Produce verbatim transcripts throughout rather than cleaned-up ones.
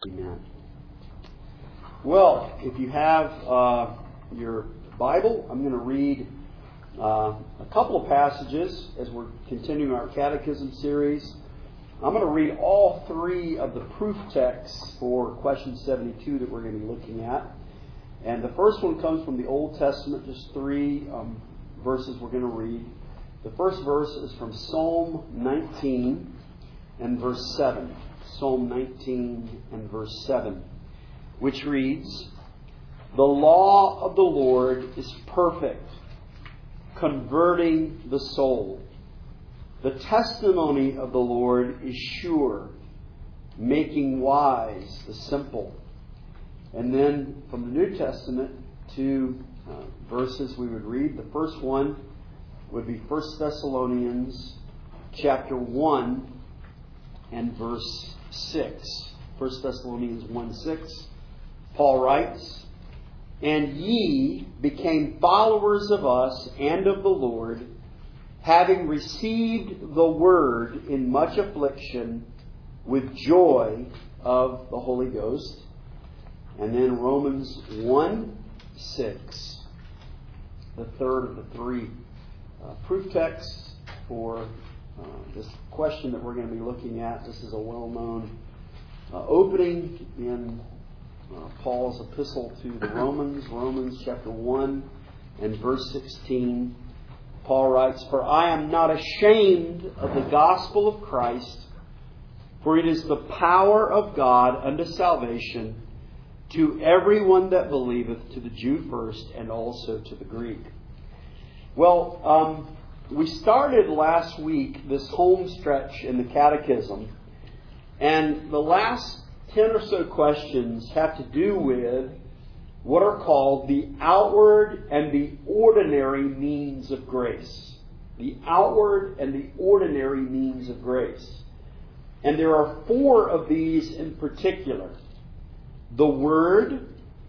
Amen. Well, if you have uh, your Bible, I'm going to read uh, a couple of passages as we're continuing our catechism series. I'm going to read all three of the proof texts for question seventy-two that we're going to be looking at. And the first one comes from the Old Testament, just three um, verses we're going to read. The first verse is from Psalm nineteen and verse seven. Psalm nineteen and verse seven, which reads, "The law of the Lord is perfect, converting the soul. The testimony of the Lord is sure, making wise the simple." And then from the New Testament, two uh, verses we would read. The first one would be First Thessalonians chapter one and verse six. First Thessalonians one six. Paul writes, "And ye became followers of us and of the Lord, having received the word in much affliction with joy of the Holy Ghost." And then Romans one six, the third of the three uh, proof texts for uh, this question that we're going to be looking at. This is a well-known uh, opening in uh, Paul's epistle to the Romans, Romans chapter one and verse sixteen. Paul writes, "For I am not ashamed of the gospel of Christ, for it is the power of God unto salvation to everyone that believeth, to the Jew first, and also to the Greek." Well, um, we started last week this home stretch in the Catechism, and the last ten or so questions have to do with what are called the outward and the ordinary means of grace. The outward and the ordinary means of grace. And there are four of these in particular: the Word,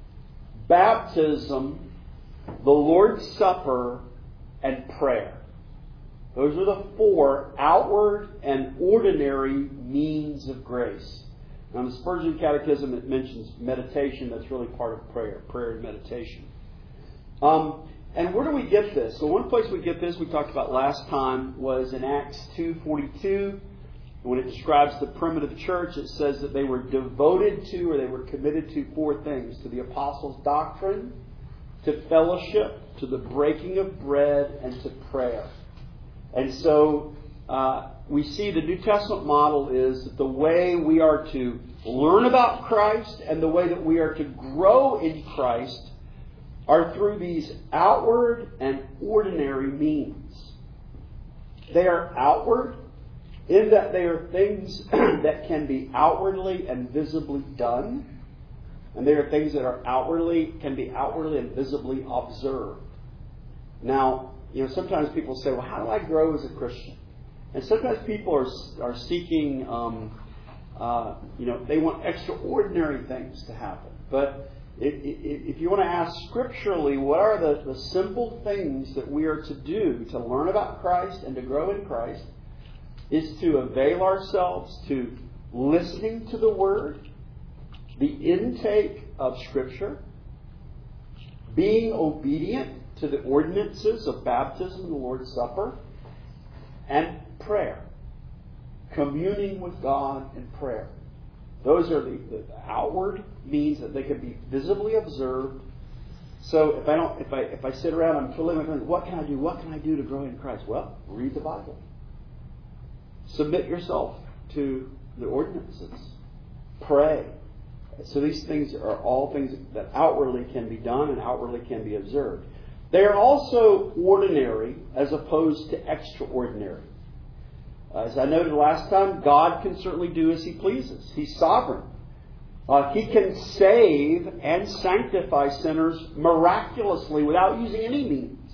baptism, the Lord's Supper, and prayer. Those are the four outward and ordinary means of grace. Now, in the Spurgeon Catechism, it mentions meditation. That's really part of prayer, prayer and meditation. Um, and where do we get this? So one place we get this, we talked about last time, was in Acts two forty-two. When it describes the primitive church, it says that they were devoted to, or they were committed to, four things: to the apostles' doctrine, to fellowship, to the breaking of bread, and to prayer. And so uh, we see the New Testament model is that the way we are to learn about Christ and the way that we are to grow in Christ are through these outward and ordinary means. They are outward in that they are things that can be outwardly and visibly done. And they are things that are outwardly, can be outwardly and visibly observed. Now, you know, sometimes people say, well, how do I grow as a Christian? And sometimes people are are seeking, um, uh, you know, they want extraordinary things to happen. But if, if you want to ask scripturally, what are the, the simple things that we are to do to learn about Christ and to grow in Christ, is to avail ourselves to listening to the Word, the intake of Scripture, being obedient to the ordinances of baptism and the Lord's Supper, and prayer. Communing with God in prayer. Those are the, the outward means that they can be visibly observed. So if I don't, if I if I sit around, I'm twiddling my thumbs, what can I do? What can I do to grow in Christ? Well, read the Bible. Submit yourself to the ordinances. Pray. So these things are all things that outwardly can be done and outwardly can be observed. They are also ordinary as opposed to extraordinary. As I noted last time, God can certainly do as He pleases. He's sovereign. Uh, he can save and sanctify sinners miraculously without using any means.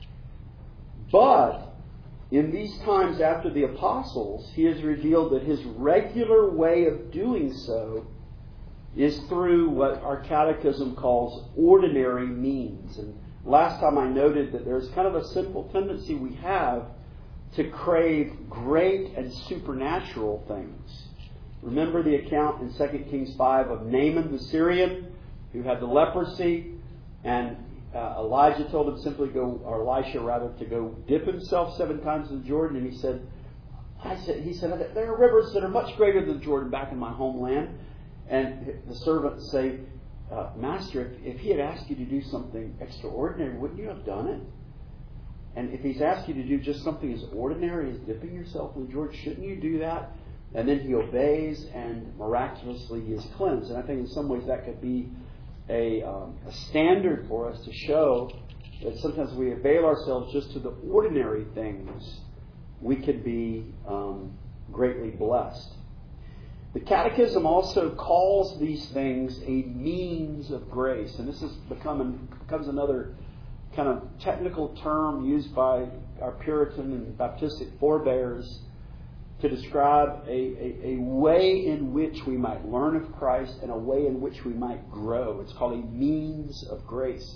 But in these times after the apostles, He has revealed that His regular way of doing so is through what our catechism calls ordinary means. And last time I noted that there's kind of a simple tendency we have to crave great and supernatural things. Remember the account in Second Kings five of Naaman the Syrian who had the leprosy, and uh, Elijah told him simply go, or Elisha rather, to go dip himself seven times in the Jordan, and he said, I said, he said, there are rivers that are much greater than Jordan back in my homeland. And the servants say, uh, Master, if, if he had asked you to do something extraordinary, wouldn't you have done it? And if he's asked you to do just something as ordinary as dipping yourself in the Jordan, shouldn't you do that? And then he obeys, and miraculously he is cleansed. And I think in some ways that could be a, um, a standard for us to show that sometimes we avail ourselves just to the ordinary things. We could be um, greatly blessed. The Catechism also calls these things a means of grace. And this has become becomes another kind of technical term used by our Puritan and Baptistic forebears to describe a, a, a way in which we might learn of Christ and a way in which we might grow. It's called a means of grace.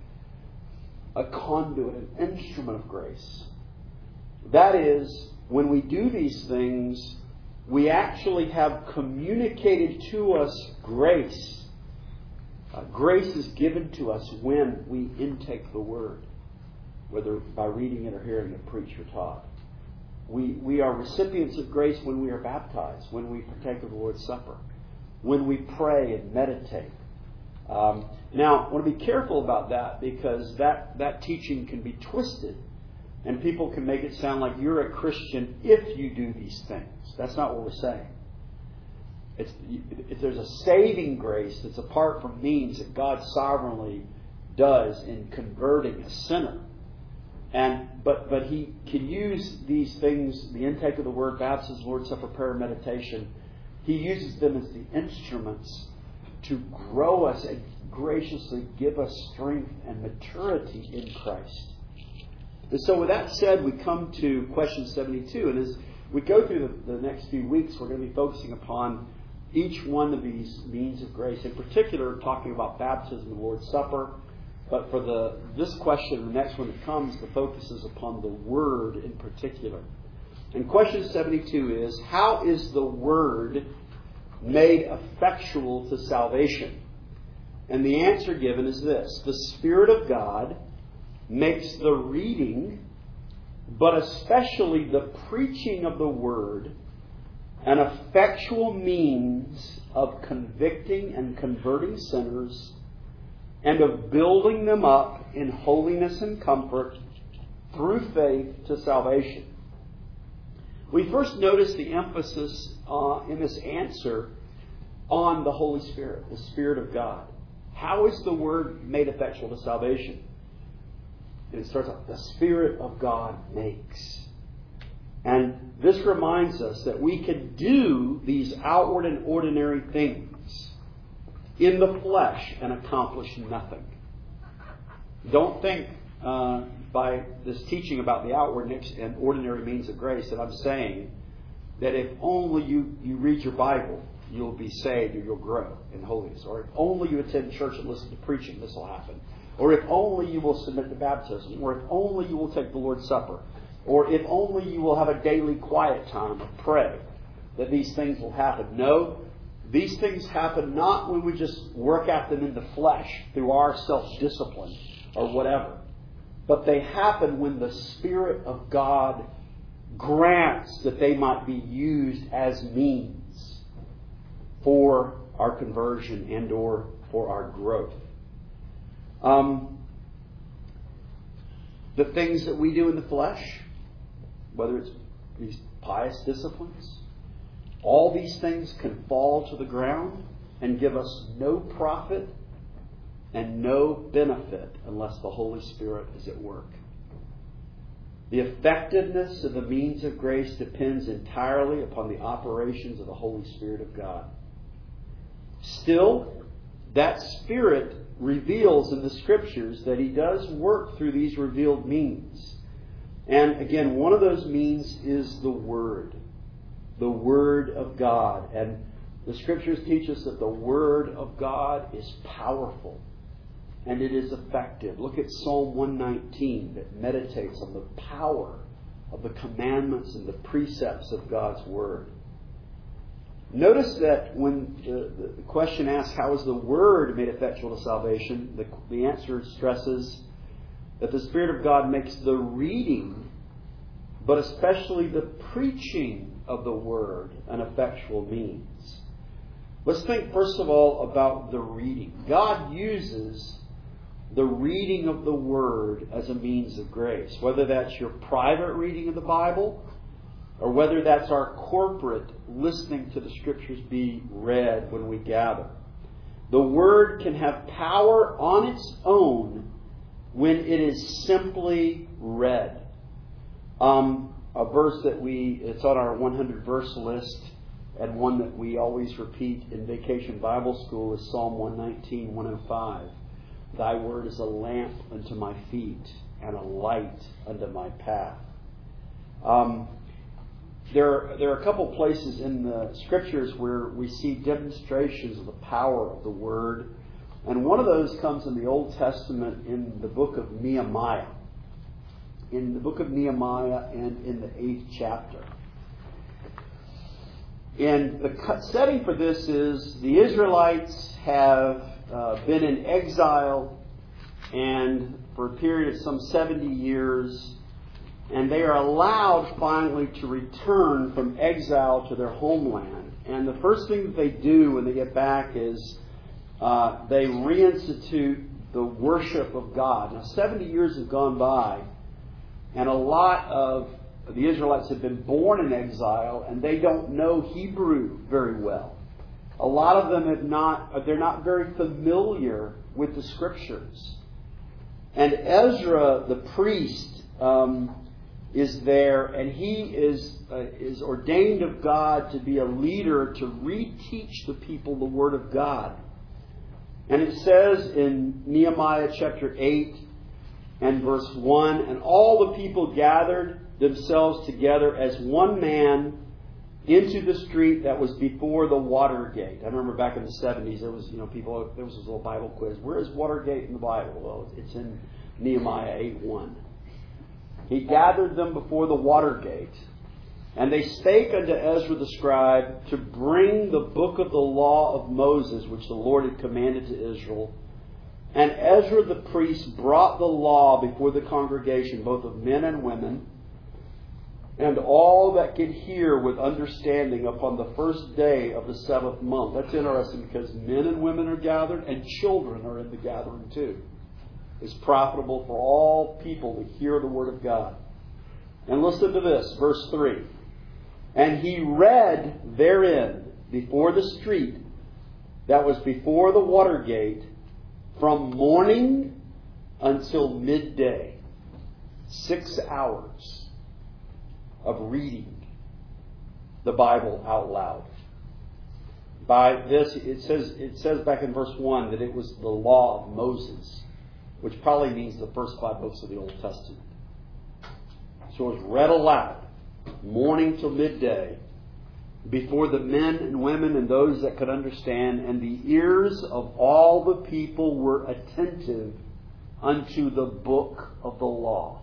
A conduit, an instrument of grace. That is, when we do these things, we actually have communicated to us grace. Uh, grace is given to us when we intake the Word, whether by reading it or hearing it preached or taught. We, we are recipients of grace when we are baptized, when we partake of the Lord's Supper, when we pray and meditate. Um, now, I want to be careful about that, because that, that teaching can be twisted. And people can make it sound like you're a Christian if you do these things. That's not what we're saying. It's, if there's a saving grace that's apart from means that God sovereignly does in converting a sinner. And but but He can use these things, the intake of the Word, baptism, Lord's Supper, prayer, meditation. He uses them as the instruments to grow us and graciously give us strength and maturity in Christ. And so with that said, we come to question seventy-two. And as we go through the, the next few weeks, we're going to be focusing upon each one of these means of grace. In particular, talking about baptism and the Lord's Supper. But for the this question and the next one that comes, the focus is upon the Word in particular. And question seventy-two is, how is the Word made effectual to salvation? And the answer given is this. The Spirit of God makes the reading, but especially the preaching of the Word, an effectual means of convicting and converting sinners and of building them up in holiness and comfort through faith to salvation. We first notice the emphasis uh, in this answer on the Holy Spirit, the Spirit of God. How is the Word made effectual to salvation? And it starts off, the Spirit of God makes. And this reminds us that we can do these outward and ordinary things in the flesh and accomplish nothing. Don't think uh, by this teaching about the outward and ordinary means of grace that I'm saying that if only you, you read your Bible, you'll be saved or you'll grow in holiness. Or if only you attend church and listen to preaching, this will happen. Or if only you will submit to baptism. Or if only you will take the Lord's Supper. Or if only you will have a daily quiet time of pray, that these things will happen. No, these things happen not when we just work at them in the flesh through our self-discipline or whatever. But they happen when the Spirit of God grants that they might be used as means for our conversion and or for our growth. Um, the things that we do in the flesh, whether it's these pious disciplines, all these things can fall to the ground and give us no profit and no benefit unless the Holy Spirit is at work. The effectiveness of the means of grace depends entirely upon the operations of the Holy Spirit of God. Still, that Spirit reveals in the Scriptures that He does work through these revealed means. And again, one of those means is the Word. The Word of God. And the Scriptures teach us that the Word of God is powerful. And it is effective. Look at Psalm one nineteen that meditates on the power of the commandments and the precepts of God's Word. Notice that when the, the question asks, how is the Word made effectual to salvation? The, the answer stresses that the Spirit of God makes the reading, but especially the preaching of the Word, an effectual means. Let's think first of all about the reading. God uses the reading of the Word as a means of grace. Whether that's your private reading of the Bible, or whether that's our corporate listening to the Scriptures be read when we gather. The Word can have power on its own when it is simply read. Um, a verse that we, it's on our one hundred verse list, and one that we always repeat in Vacation Bible School is Psalm one nineteen, one oh five. Thy word is a lamp unto my feet and a light unto my path. Um, there, there are a couple places in the Scriptures where we see demonstrations of the power of the Word. And one of those comes in the Old Testament in the book of Nehemiah. In the book of Nehemiah and in the eighth chapter. And the setting for this is the Israelites have uh, been in exile and for a period of some seventy years, and they are allowed finally to return from exile to their homeland. And the first thing that they do when they get back is uh, they reinstitute the worship of God. Now, seventy years have gone by, and a lot of the Israelites have been born in exile, and they don't know Hebrew very well. A lot of them have not, they're not very familiar with the Scriptures. And Ezra, the priest, um, is there, and he is uh, is ordained of God to be a leader to reteach the people the Word of God. And it says in Nehemiah chapter eight and verse one, and all the people gathered themselves together as one man into the street that was before the Watergate. I remember back in the seventies, there was, you know, people, there was this little Bible quiz. Where is Watergate in the Bible? Well, it's in Nehemiah eight one. He gathered them before the Watergate, and they spake unto Ezra the scribe to bring the book of the law of Moses, which the Lord had commanded to Israel. And Ezra the priest brought the law before the congregation, both of men and women, and all that could hear with understanding upon the first day of the seventh month. That's interesting because men and women are gathered, and children are in the gathering too. It's profitable for all people to hear the Word of God. And listen to this, verse three. And he read therein before the street that was before the Watergate from morning until midday. Six hours of reading the Bible out loud. By this, it says, it says back in verse one that it was the law of Moses, which probably means the first five books of the Old Testament. So it was read aloud, morning till midday, before the men and women and those that could understand, and the ears of all the people were attentive unto the book of the law.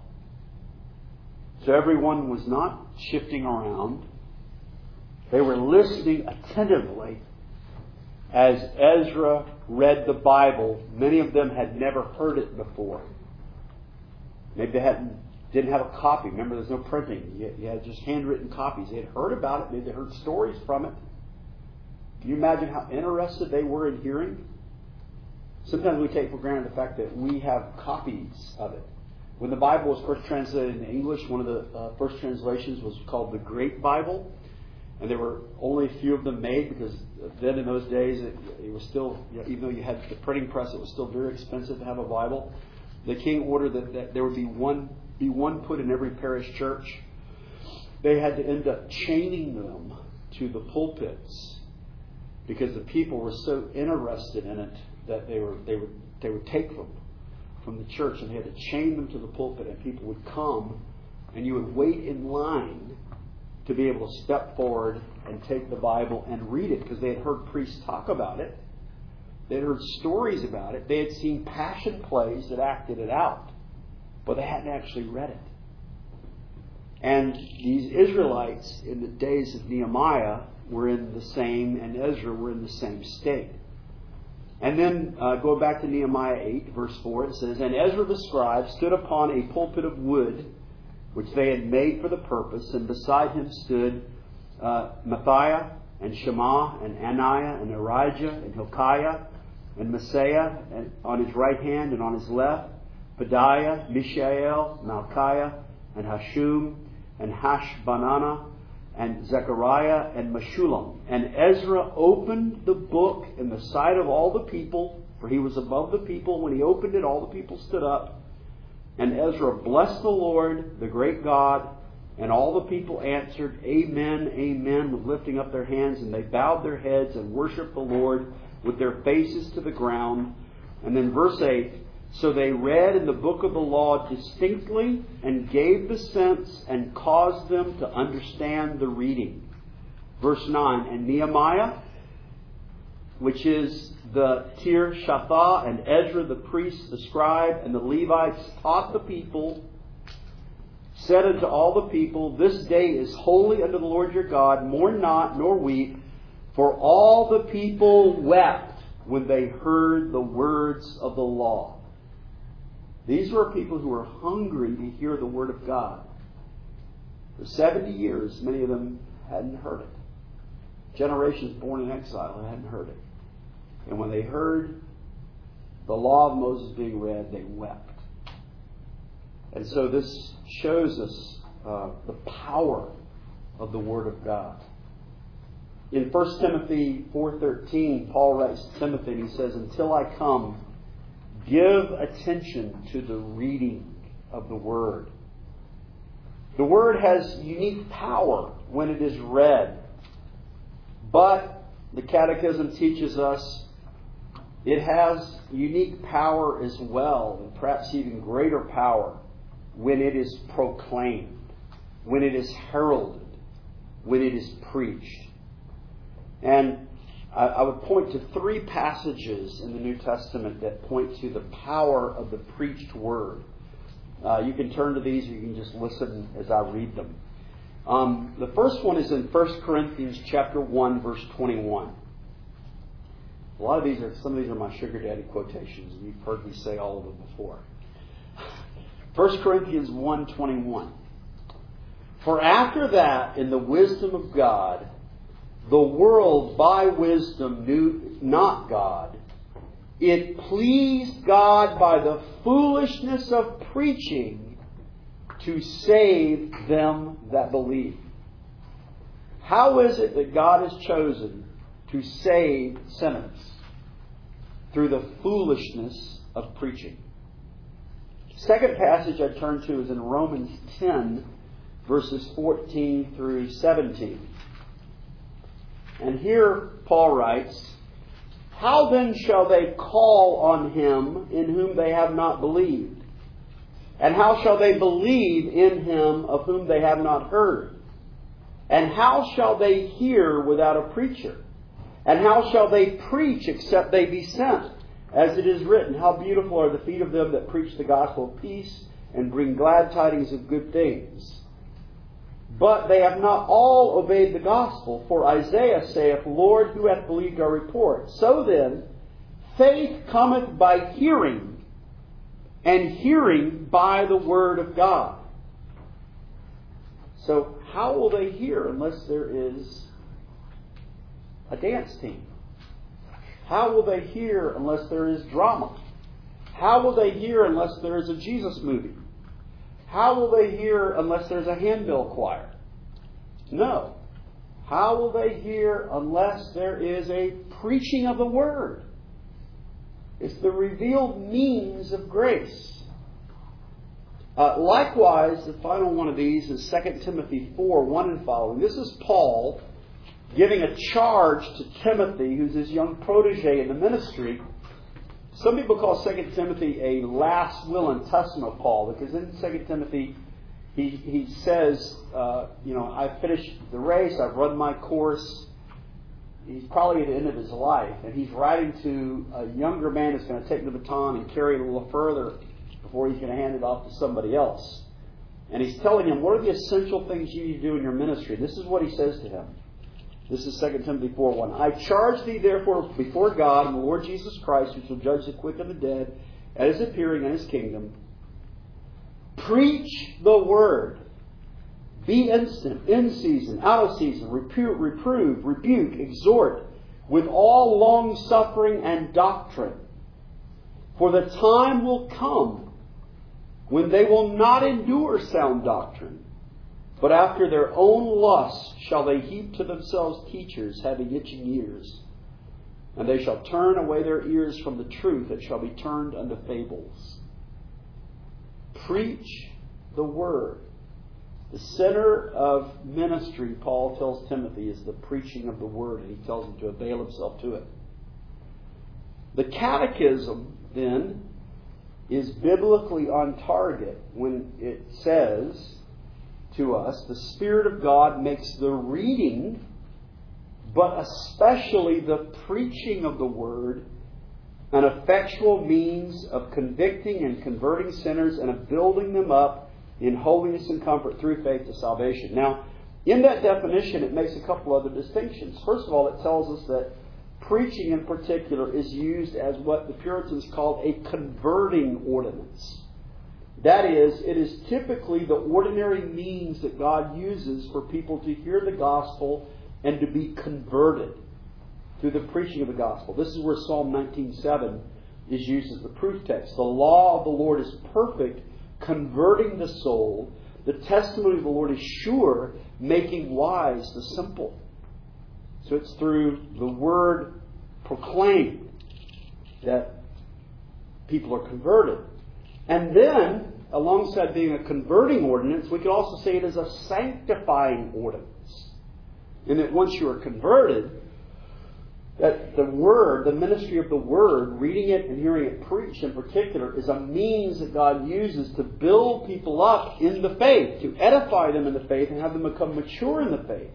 So everyone was not shifting around. They were listening attentively as Ezra read the Bible. Many of them had never heard it before. Maybe they hadn't, didn't have a copy. Remember, there's no printing. You, you had just handwritten copies. They had heard about it. Maybe they heard stories from it. Can you imagine how interested they were in hearing? Sometimes we take for granted the fact that we have copies of it. When the Bible was first translated into English, one of the uh, first translations was called the Great Bible. And there were only a few of them made because then in those days it, it was still, you know, even though you had the printing press, it was still very expensive to have a Bible. The king ordered that, that there would be one be one put in every parish church. They had to end up chaining them to the pulpits because the people were so interested in it that they were they would they would take them from the church and they had to chain them to the pulpit, and people would come and you would wait in line to be able to step forward and take the Bible and read it because they had heard priests talk about it. They had heard stories about it. They had seen passion plays that acted it out, but they hadn't actually read it. And these Israelites in the days of Nehemiah were in the same, and Ezra were in the same state. And then uh, go back to Nehemiah eight, verse four, it says, "And Ezra the scribe stood upon a pulpit of wood, which they had made for the purpose, and beside him stood uh, Matthiah, and Shema, and Ananiah, and Arijah, and Hilkiah, and Messiah, and on his right hand and on his left, Pedaiah, Mishael, Malchiah, and Hashum, and Hashbanana, and Zechariah, and Meshullam. And Ezra opened the book in the sight of all the people, for he was above the people. When he opened it, all the people stood up. And Ezra blessed the Lord, the great God, and all the people answered, Amen, Amen, with lifting up their hands. And they bowed their heads and worshipped the Lord with their faces to the ground." And then verse eight, "So they read in the book of the law distinctly and gave the sense and caused them to understand the reading." Verse nine, "And Nehemiah, which is the Tir Shatha, and Ezra the priest, the scribe, and the Levites taught the people, said unto all the people, This day is holy unto the Lord your God. Mourn not, nor weep. For all the people wept when they heard the words of the law." These were people who were hungry to hear the Word of God. For seventy years, many of them hadn't heard it. Generations born in exile hadn't heard it. And when they heard the law of Moses being read, they wept. And so this shows us uh, the power of the Word of God. In First Timothy four thirteen, Paul writes to Timothy and he says, "Until I come, give attention to the reading of the Word." The Word has unique power when it is read. But the Catechism teaches us it has unique power as well, and perhaps even greater power when it is proclaimed, when it is heralded, when it is preached. And I, I would point to three passages in the New Testament that point to the power of the preached Word. Uh, you can turn to these or you can just listen as I read them. Um, the first one is in First Corinthians chapter one, verse twenty-one. A lot of these are, some of these are my sugar daddy quotations, and you've heard me say all of them before. First Corinthians one twenty-one. "For after that, in the wisdom of God, the world by wisdom knew not God. It pleased God by the foolishness of preaching to save them that believe." How is it that God has chosen to save sinners? Through the foolishness of preaching. Second passage I turn to is in Romans ten, verses fourteen through seventeen. And here Paul writes, "How then shall they call on him in whom they have not believed? And how shall they believe in him of whom they have not heard? And how shall they hear without a preacher? And how shall they preach except they be sent? As it is written, how beautiful are the feet of them that preach the gospel of peace and bring glad tidings of good things. But they have not all obeyed the gospel. For Isaiah saith, Lord, who hath believed our report? So then, faith cometh by hearing, and hearing by the word of God." So how will they hear unless there is a dance team? How will they hear unless there is drama? How will they hear unless there is a Jesus movie? How will they hear unless there's a handbell choir? No. How will they hear unless there is a preaching of the Word? It's the revealed means of grace. Uh, likewise, the final one of these is Second Timothy four, one and following. This is Paul giving a charge to Timothy, who's his young protege in the ministry. Some people call Second Timothy a last will and testament of Paul, because in Second Timothy he he says, uh, you know, I've finished the race, I've run my course. He's probably at the end of his life, and he's writing to a younger man that's going to take the baton and carry it a little further before he's going to hand it off to somebody else. And he's telling him, what are the essential things you need to do in your ministry? This is what he says to him. This is Second Timothy four one. I charge thee therefore before God and the Lord Jesus Christ, who shall judge the quick and the dead at his appearing in his kingdom. Preach the word. Be instant, in season, out of season. Repu- reprove, rebuke, exhort with all long suffering and doctrine. For the time will come when they will not endure sound doctrine, but after their own lust shall they heap to themselves teachers having itching ears. And they shall turn away their ears from the truth, and shall be turned unto fables. Preach the word. The center of ministry, Paul tells Timothy, is the preaching of the word, and he tells him to avail himself to it. The catechism, then, is biblically on target when it says to us, the Spirit of God makes the reading, but especially the preaching of the Word, an effectual means of convicting and converting sinners and of building them up in holiness and comfort through faith to salvation. Now, in that definition, it makes a couple other distinctions. First of all, it tells us that preaching in particular is used as what the Puritans called a converting ordinance. That is, it is typically the ordinary means that God uses for people to hear the gospel and to be converted through the preaching of the gospel. This is where Psalm nineteen seven is used as the proof text. The law of the Lord is perfect, converting the soul. The testimony of the Lord is sure, making wise the simple. So it's through the word proclaimed that people are converted. And then, alongside being a converting ordinance, we could also say it is a sanctifying ordinance. And that once you are converted, that the Word, the ministry of the Word, reading it and hearing it preached in particular, is a means that God uses to build people up in the faith, to edify them in the faith and have them become mature in the faith.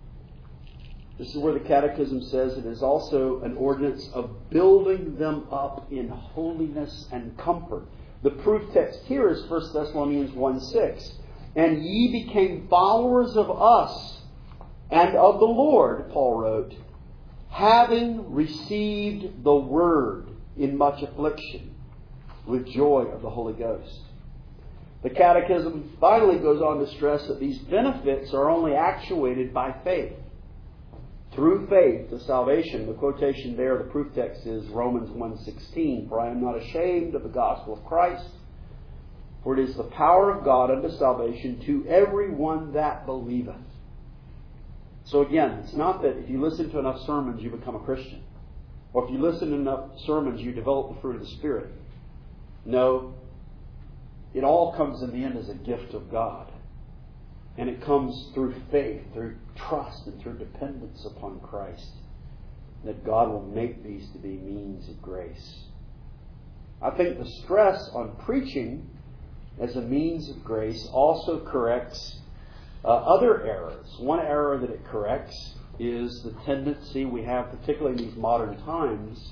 This is where the Catechism says it is also an ordinance of building them up in holiness and comfort. The proof text here is First Thessalonians one six. And ye became followers of us and of the Lord, Paul wrote, having received the word in much affliction with joy of the Holy Ghost. The Catechism finally goes on to stress that these benefits are only actuated by faith. Through faith to salvation. The quotation there, the proof text is Romans one sixteen. For I am not ashamed of the gospel of Christ, for it is the power of God unto salvation to every one that believeth. So again, it's not that if you listen to enough sermons you become a Christian. Or if you listen to enough sermons you develop the fruit of the Spirit. No. It all comes in the end as a gift of God. And it comes through faith, through trust, and through dependence upon Christ. That God will make these to be means of grace. I think the stress on preaching as a means of grace also corrects uh, other errors. One error that it corrects is the tendency we have, particularly in these modern times,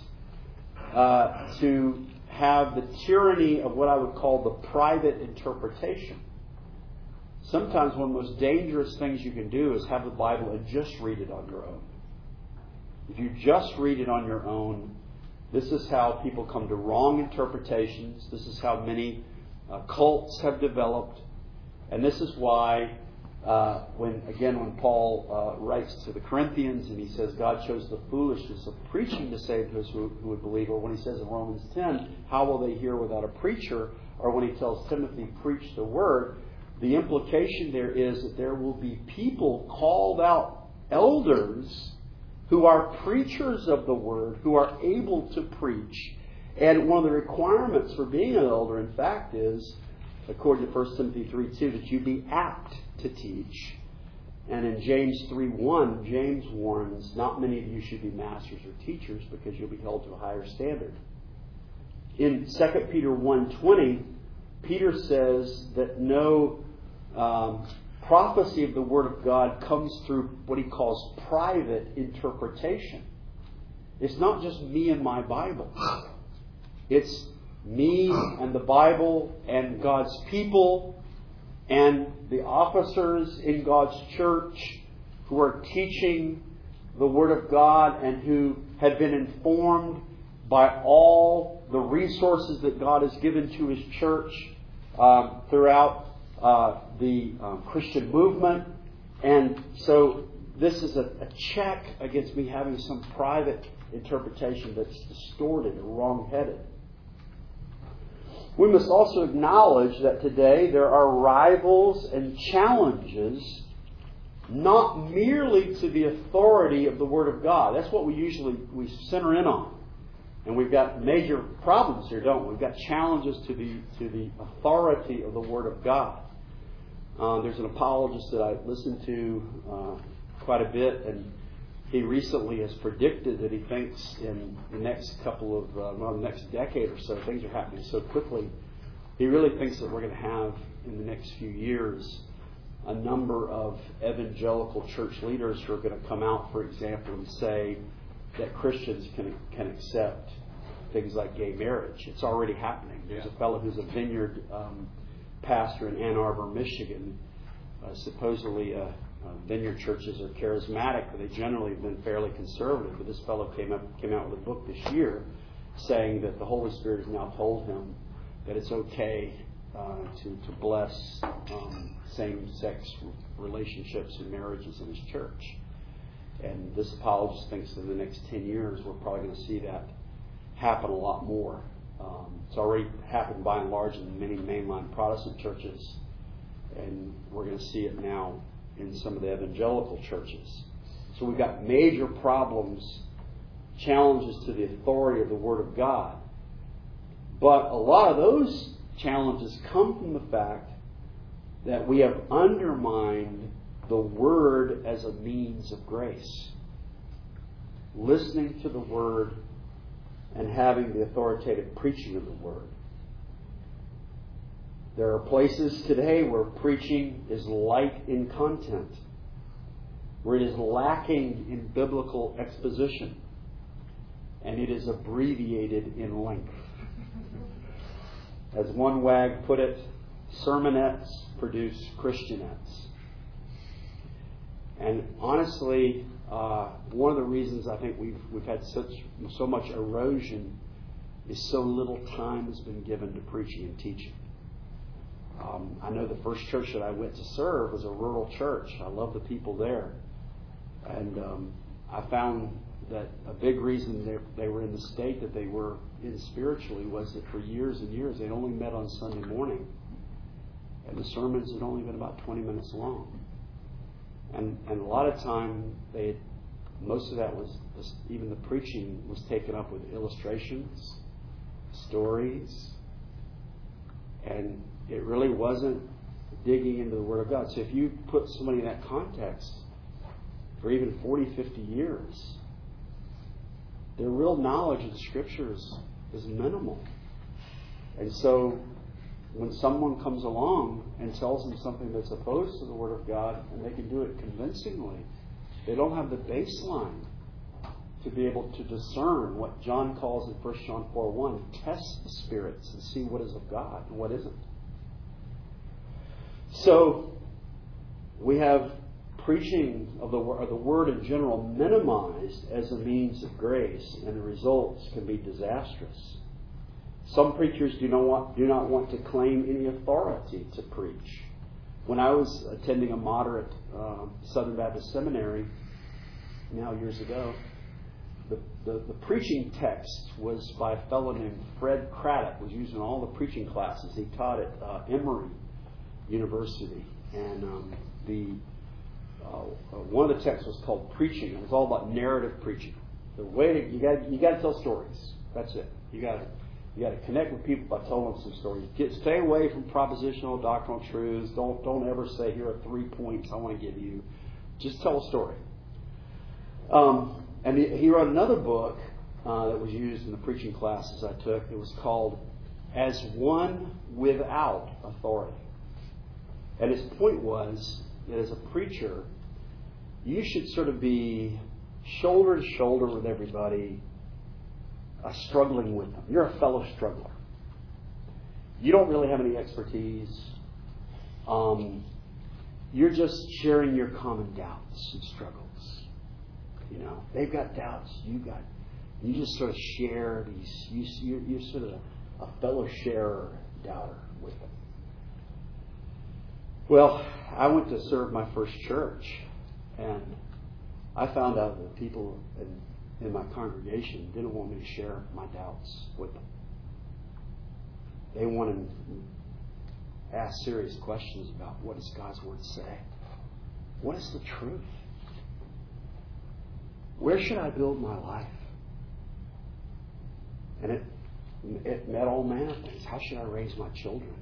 uh, to have the tyranny of what I would call the private interpretation. Sometimes one of the most dangerous things you can do is have the Bible and just read it on your own. If you just read it on your own, this is how people come to wrong interpretations. This is how many uh, cults have developed. And this is why, uh, when again, when Paul uh, writes to the Corinthians and he says God chose the foolishness of preaching to save those who, who would believe, or when he says in Romans ten, how will they hear without a preacher? Or when he tells Timothy, preach the word. The implication there is that there will be people called out elders who are preachers of the word, who are able to preach. And one of the requirements for being an elder, in fact, is, according to First Timothy three two, that you be apt to teach. And in James three one, James warns, not many of you should be masters or teachers because you'll be held to a higher standard. In Second Peter one twenty, Peter says that no um, prophecy of the Word of God comes through what he calls private interpretation. It's not just me and my Bible. It's me and the Bible and God's people and the officers in God's church who are teaching the Word of God and who have been informed by all the resources that God has given to His church um, throughout uh, the um, Christian movement. And so this is a, a check against me having some private interpretation that's distorted or wrong-headed. We must also acknowledge that today there are rivals and challenges not merely to the authority of the Word of God. That's what we usually we center in on. And we've got major problems here, don't we? We've got challenges to the to the authority of the Word of God. Uh, there's an apologist that I listen to uh, quite a bit, and he recently has predicted that he thinks in the next couple of, uh, well, the next decade or so, things are happening so quickly. He really thinks that we're going to have, in the next few years, a number of evangelical church leaders who are going to come out, for example, and say that Christians can can accept things like gay marriage. It's already happening. There's a fellow who's a vineyard um, pastor in Ann Arbor, Michigan. Uh, supposedly, uh, uh, vineyard churches are charismatic, but they generally have been fairly conservative. But this fellow came up came out with a book this year saying that the Holy Spirit has now told him that it's okay uh, to to bless um, same-sex relationships and marriages in his church. And this apologist thinks that in the next ten years we're probably going to see that happen a lot more. Um, it's already happened by and large in many mainline Protestant churches, and we're going to see it now in some of the evangelical churches. So we've got major problems, challenges to the authority of the Word of God. But a lot of those challenges come from the fact that we have undermined the Word as a means of grace. Listening to the Word and having the authoritative preaching of the Word. There are places today where preaching is light in content, where it is lacking in biblical exposition, and it is abbreviated in length. As one wag put it, sermonettes produce Christianettes. And honestly, uh, one of the reasons I think we've we've had such so much erosion is so little time has been given to preaching and teaching. Um, I know the first church that I went to serve was a rural church. I love the people there, and um, I found that a big reason they, they were in the state that they were in spiritually was that for years and years they only met on Sunday morning, and the sermons had only been about twenty minutes long. And and a lot of time, they had, most of that was, was, even the preaching was taken up with illustrations, stories, and it really wasn't digging into the Word of God. So if you put somebody in that context for even forty, fifty years, their real knowledge of the Scriptures is minimal. And so when someone comes along and tells them something that's opposed to the Word of God, and they can do it convincingly, they don't have the baseline to be able to discern what John calls in First John four one, test the spirits and see what is of God and what isn't. So we have preaching of the, of the Word in general minimized as a means of grace, and the results can be disastrous. Some preachers do not want, do not want to claim any authority to preach. When I was attending a moderate uh, Southern Baptist seminary, now years ago, the, the, the preaching text was by a fellow named Fred Craddock, was used in all the preaching classes. He taught at uh, Emory University. And um, the uh, one of the texts was called Preaching. It was all about narrative preaching. The way to, you got you got to tell stories. That's it. You got to You got to connect with people by telling them some stories. Get, stay away from propositional doctrinal truths. Don't don't ever say, here are three points I want to give you. Just tell a story. Um, and he, he wrote another book uh, that was used in the preaching classes I took. It was called As One Without Authority. And his point was that as a preacher, you should sort of be shoulder to shoulder with everybody, Uh, struggling with them. You're a fellow struggler. You don't really have any expertise. um, you're just sharing your common doubts and struggles. You know, they've got doubts, you got. You just sort of share these. You, you're, you're sort of a, a fellow sharer, doubter with them. Well, I went to serve my first church, and I found out that people in, in my congregation didn't want me to share my doubts with them. They wanted to ask serious questions about what does God's Word say? What is the truth? Where should I build my life? And it, it met all manner of things. How should I raise my children?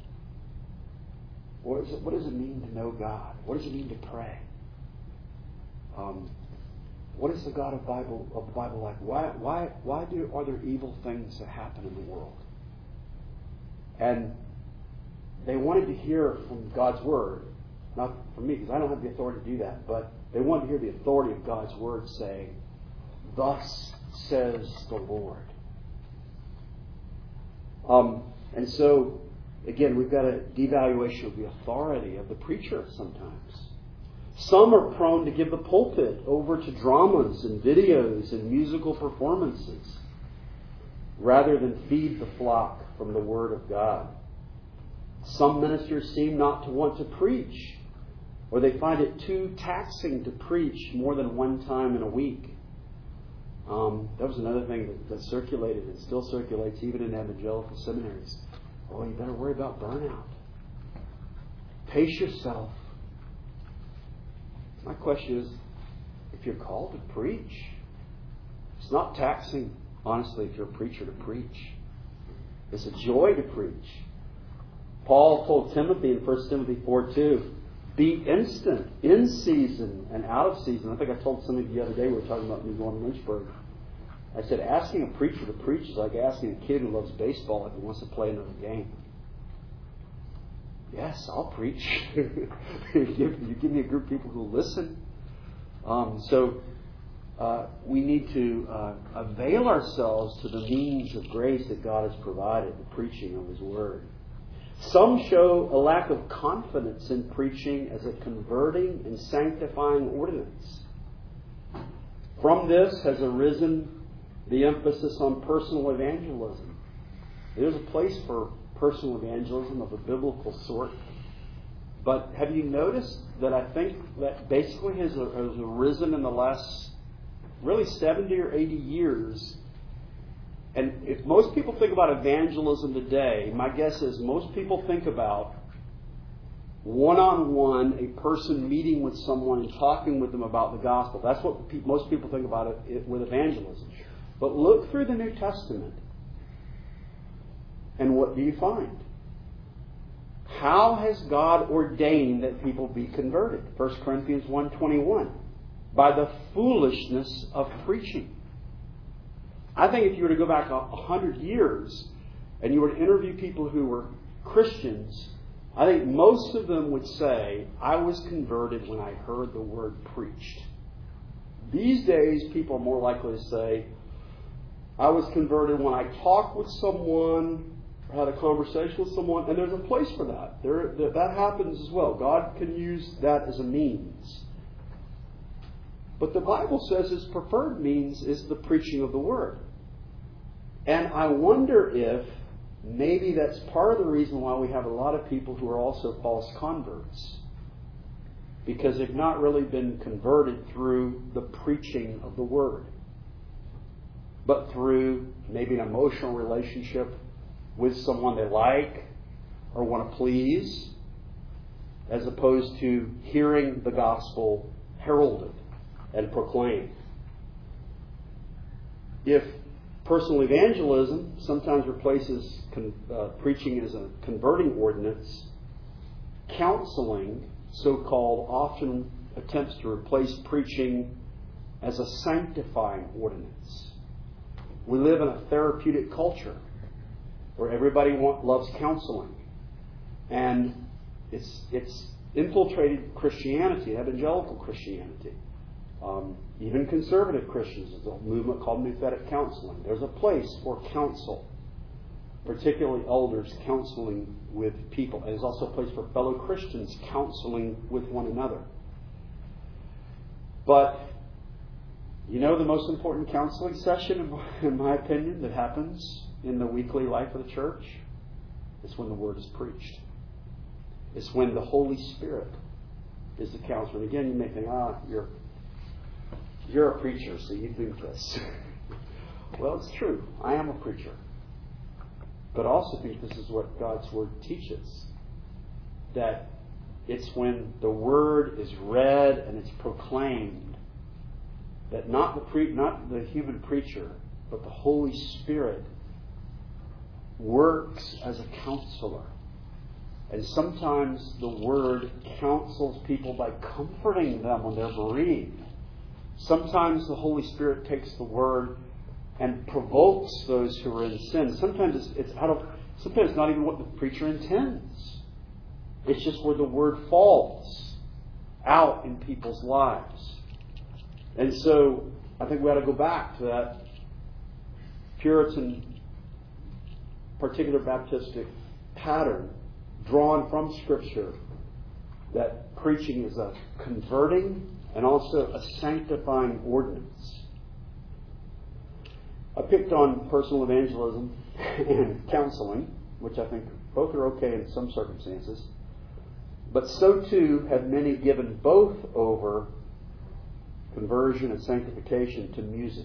What, is it, what does it mean to know God? What does it mean to pray? Um, what is the God of Bible of the Bible like? Why why why do are there evil things that happen in the world? And they wanted to hear from God's Word, not from me, because I don't have the authority to do that, but they wanted to hear the authority of God's Word saying, "Thus says the Lord." Um, and so, again, we've got a devaluation of the authority of the preacher sometimes. Some are prone to give the pulpit over to dramas and videos and musical performances rather than feed the flock from the Word of God. Some ministers seem not to want to preach, or they find it too taxing to preach more than one time in a week. Um, that was another thing that, that circulated and still circulates even in evangelical seminaries. Oh, you better worry about burnout. Pace yourself. My question is, if you're called to preach, it's not taxing, honestly, if you're a preacher to preach. It's a joy to preach. Paul told Timothy in First Timothy four two, be instant, in season and out of season. I think I told somebody the other day, we were talking about me going to Lynchburg. I said, asking a preacher to preach is like asking a kid who loves baseball if he wants to play another game. Yes, I'll preach. you, give, you give me a group of people who listen. Um, so uh, we need to uh, avail ourselves to the means of grace that God has provided, the preaching of His Word. Some show a lack of confidence in preaching as a converting and sanctifying ordinance. From this has arisen the emphasis on personal evangelism. There's a place for personal evangelism of a biblical sort. But have you noticed that I think that basically has, has arisen in the last really seventy or eighty years? And if most people think about evangelism today, my guess is most people think about one-on-one, a person meeting with someone and talking with them about the gospel. That's what pe- most people think about it, it with evangelism. But look through the New Testament, and what do you find? How has God ordained that people be converted? First Corinthians one twenty-one. By the foolishness of preaching. I think if you were to go back a hundred years and you were to interview people who were Christians, I think most of them would say, I was converted when I heard the word preached. These days, people are more likely to say, I was converted when I talked with someone, or had a conversation with someone, and there's a place for that. There, that. That happens as well. God can use that as a means. But the Bible says its preferred means is the preaching of the Word. And I wonder if maybe that's part of the reason why we have a lot of people who are also false converts. Because they've not really been converted through the preaching of the Word, but through maybe an emotional relationship with someone they like or want to please, as opposed to hearing the gospel heralded and proclaimed. If personal evangelism sometimes replaces con- uh, preaching as a converting ordinance, counseling, so-called, often attempts to replace preaching as a sanctifying ordinance. We live in a therapeutic culture where everybody want, loves counseling. And it's, it's infiltrated Christianity, evangelical Christianity. Um, even conservative Christians, there's a movement called Nouthetic Counseling. There's a place for counsel. particularly elders counseling with people. And it's also a place for fellow Christians counseling with one another. But, you know, the most important counseling session, in my opinion, that happens in the weekly life of the church is when the Word is preached. It's when the Holy Spirit is the counselor. And again, you may think, ah, you're, you're a preacher, so you think this. Well, it's true. I am a preacher. But I also think this is what God's Word teaches. That it's when the Word is read and it's proclaimed that not the pre- not the human preacher, but the Holy Spirit works as a counselor. And sometimes the Word counsels people by comforting them when they're bereaved. Sometimes the Holy Spirit takes the Word and provokes those who are in sin. Sometimes it's, it's out of. Sometimes it's not even what the preacher intends. It's just where the Word falls out in people's lives. And so I think we ought to go back to that Puritan, particular Baptistic pattern drawn from Scripture, that preaching is a converting and also a sanctifying ordinance. I picked on personal evangelism and counseling, which I think both are okay in some circumstances. But so too have many given both over conversion and sanctification to music.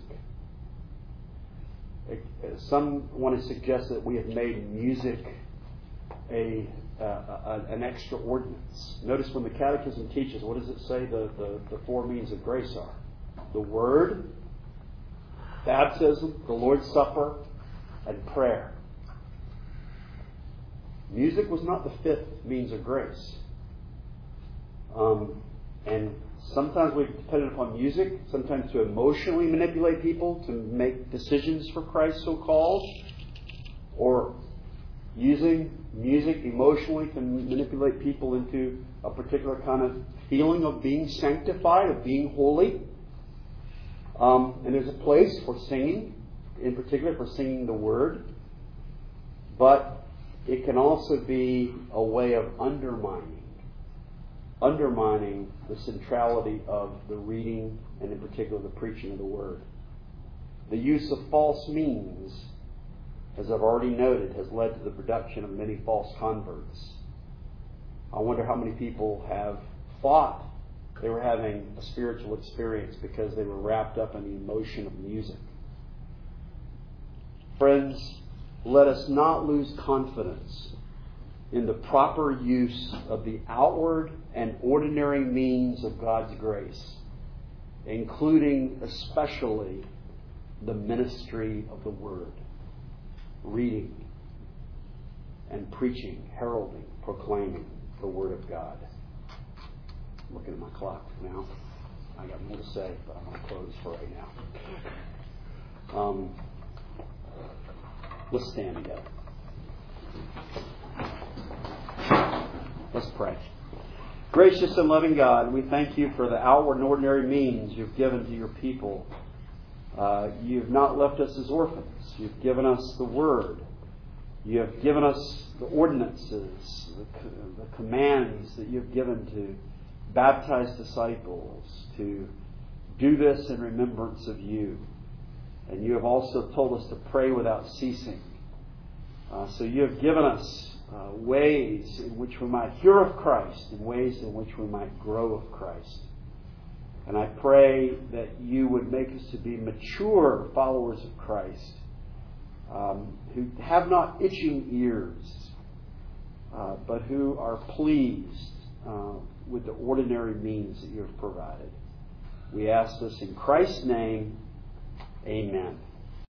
Some want to suggest that we have made music a, uh, a an extra ordinance. Notice when the Catechism teaches, what does it say the, the, the four means of grace are? The Word, baptism, the Lord's Supper, and prayer. Music was not the fifth means of grace. Um, and sometimes we've depended upon music, sometimes to emotionally manipulate people to make decisions for Christ, so-called, or using music emotionally to manipulate people into a particular kind of feeling of being sanctified, of being holy. Um, and there's a place for singing, in particular for singing the Word. But it can also be a way of undermining, undermining the centrality of the reading and in particular the preaching of the Word. The use of false means, as I've already noted, has led to the production of many false converts. I wonder how many people have thought they were having a spiritual experience because they were wrapped up in the emotion of music. Friends, let us not lose confidence in the proper use of the outward and ordinary means of God's grace, including especially the ministry of the Word, reading and preaching, heralding, proclaiming the Word of God. Looking at my clock now. I got more to say, but I'm going to close for right now. Um, let's stand together. Let's pray. Gracious and loving God, we thank you for the outward and ordinary means you've given to your people. Uh, you've not left us as orphans. You've given us the Word. You have given us the ordinances, the, the commands that you've given to baptize disciples, to do this in remembrance of you. And you have also told us to pray without ceasing. Uh, so you have given us uh, ways in which we might hear of Christ and ways in which we might grow of Christ. And I pray that you would make us to be mature followers of Christ, um, who have not itching ears, uh, but who are pleased uh, with the ordinary means that you have provided. We ask this in Christ's name. Amen.